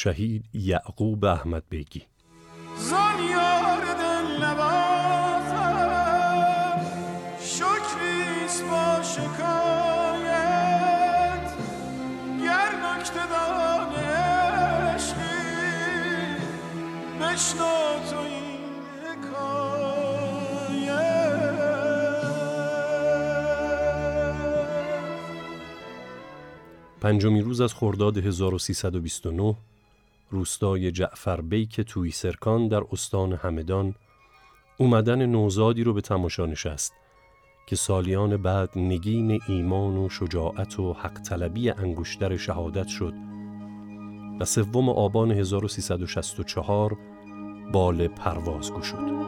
شهید یعقوب احمد بیگی. زانیار دل نوازم شکریست با شکایت گر نکته دان عشقی بشنو تو این حکایت. پنجمی روز از خرداد 1329 روستای جعفر بیک توی سرکان در استان همدان اومدن نوزادی رو به تماشا نشست که سالیان بعد نگین ایمان و شجاعت و حق طلبی انگشتر شهادت شد و 3 آبان 1364 بال پرواز گشود.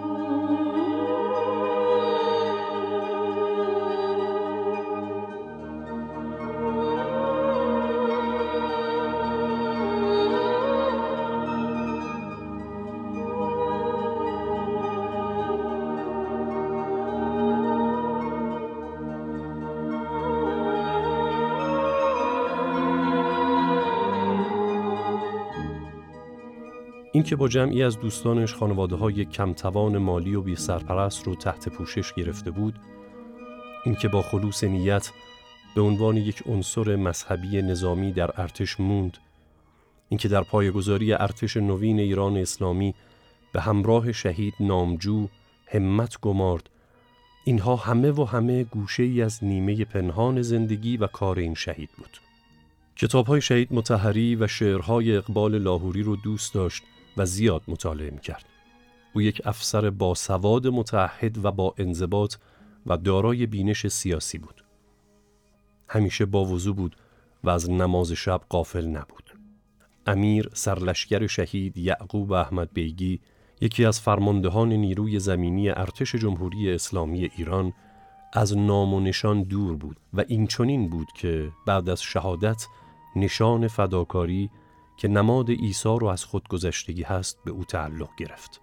این که با جمعی از دوستانش خانواده‌های کمتوان مالی و بی سرپرست رو تحت پوشش گرفته بود، این که با خلوص نیت به عنوان یک عنصر مذهبی نظامی در ارتش موند، این که در پایه‌گذاری ارتش نوین ایران اسلامی به همراه شهید نامجو همت گمارد، اینها همه گوشه‌ای از نیمه پنهان زندگی و کار این شهید بود. کتاب‌های شهید مطهری و شعرهای اقبال لاهوری رو دوست داشت و زیاد مطالعه می‌کرد. او یک افسر با سواد متعهد و با انضباط و دارای بینش سیاسی بود. همیشه با وضو بود و از نماز شب غافل نبود. امیر سرلشکر شهید یعقوب احمد بیگی، یکی از فرماندهان نیروی زمینی ارتش جمهوری اسلامی ایران، از نام و نشان دور بود و این چنین بود که بعد از شهادت نشان فداکاری که نماد ایثار و از خودگذشتگی هست به او تعلق گرفت.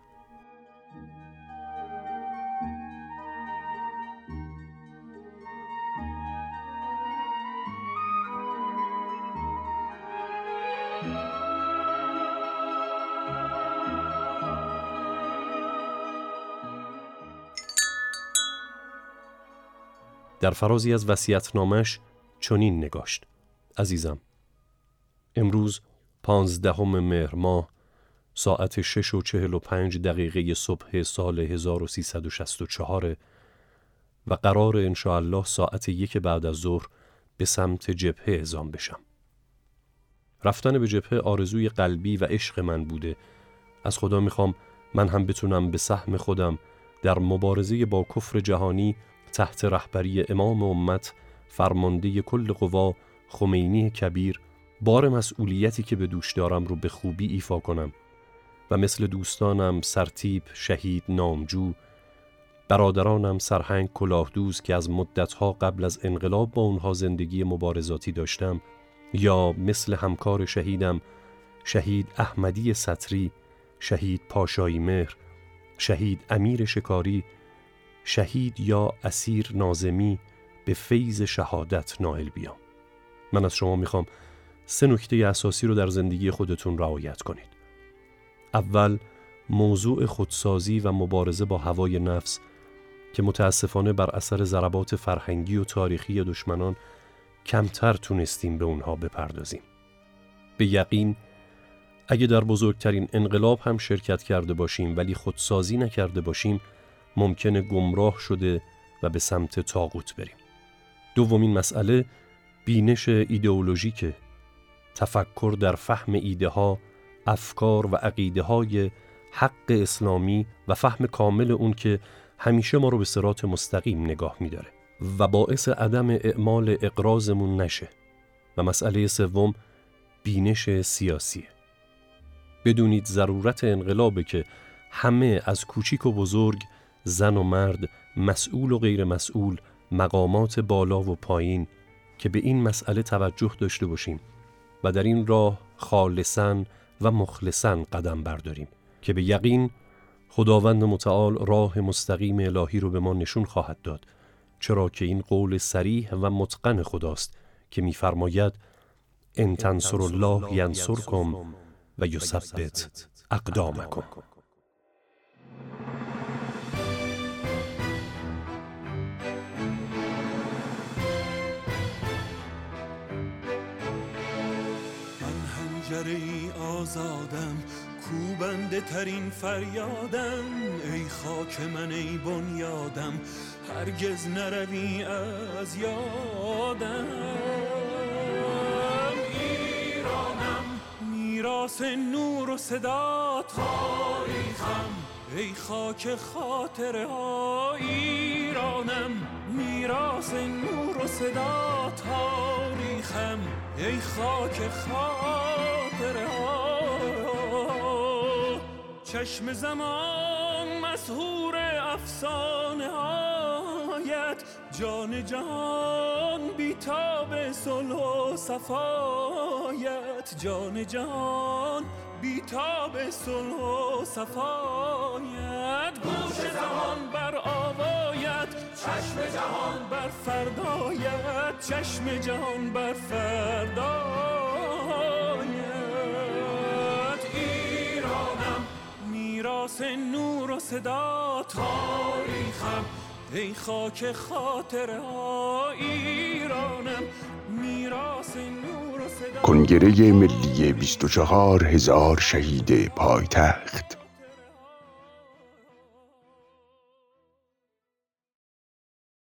در فرازی از وصیت‌نامه‌اش چنین نگاشت: عزیزم، امروز 15 مهر ماه ساعت 6:45 صبح سال 1364 و قرار انشاءالله ساعت 1 بعد از ظهر به سمت جبهه اعزام بشم. رفتن به جبهه آرزوی قلبی و عشق من بوده. از خدا میخوام من هم بتونم به سهم خودم در مبارزه با کفر جهانی تحت رهبری امام امت فرمانده کل قوا خمینی کبیر بار مسئولیتی که به دوش دارم رو به خوبی ایفا کنم و مثل دوستانم سرتیپ شهید نامجو، برادرانم سرهنگ کلاهدوز که از مدتها قبل از انقلاب با اونها زندگی مبارزاتی داشتم، یا مثل همکار شهیدم شهید احمدی سطری، شهید پاشایی مهر، شهید امیر شکاری، شهید یا اسیر ناظمی به فیض شهادت نائل بیام. من از شما میخوام 3 نکته اساسی رو در زندگی خودتون رعایت کنید. اول، موضوع خودسازی و مبارزه با هوای نفس که متاسفانه بر اثر ضربات فرهنگی و تاریخی دشمنان کمتر تونستیم به اونها بپردازیم. به یقین اگه در بزرگترین انقلاب هم شرکت کرده باشیم ولی خودسازی نکرده باشیم ممکنه گمراه شده و به سمت طاغوت بریم. دومین مسئله بینش ایدئولوژیکه، تفکر در فهم ایده ها، افکار و عقیده های حق اسلامی و فهم کامل اون که همیشه ما رو به صراط مستقیم نگاه می‌داره و باعث عدم اعمال اقراضمون نشه. و مسئله سوم بینش سیاسیه. بدونید ضرورت انقلابه که همه از کوچیک و بزرگ، زن و مرد، مسئول و غیر مسئول، مقامات بالا و پایین که به این مسئله توجه داشته باشیم و در این راه خالصاً و مخلصاً قدم برداریم که به یقین خداوند متعال راه مستقیم الهی رو به ما نشون خواهد داد، چرا که این قول صریح و متقن خداست که می‌فرماید ان تنصروا الله ینصرکم و یثبت اقدامکم. ای آزادم، کوبنده ترین فریادم، ای خاک من ای بنیادم، هرگز نروی از یادم. ایرانم، میراث نور و صدا تاریخم، ای خاک خاطره ها. ایرانم، میراث نور و صدا تاریخم، ای خاک خاطره ها. چشم زمان مسحور افسانه هایت، جان جهان بی‌تاب صلح و صفایت، جان جهان بی‌تاب صلح و صفایت. گوش زمان بر آوایت، چشم جهان بر فردایت، چشم جهان بر فردایت. ایرانم، میراث نور و صدا تاریخم، ای خاک خاطره ها. ایرانم، میراث نور و صدا. کنگره ملی 24,000 شهید پایتخت.